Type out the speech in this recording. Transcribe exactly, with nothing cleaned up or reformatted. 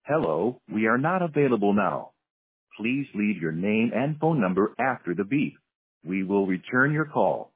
Hello, we are not available now. Please leave your name and phone number after the beep. We will return your call.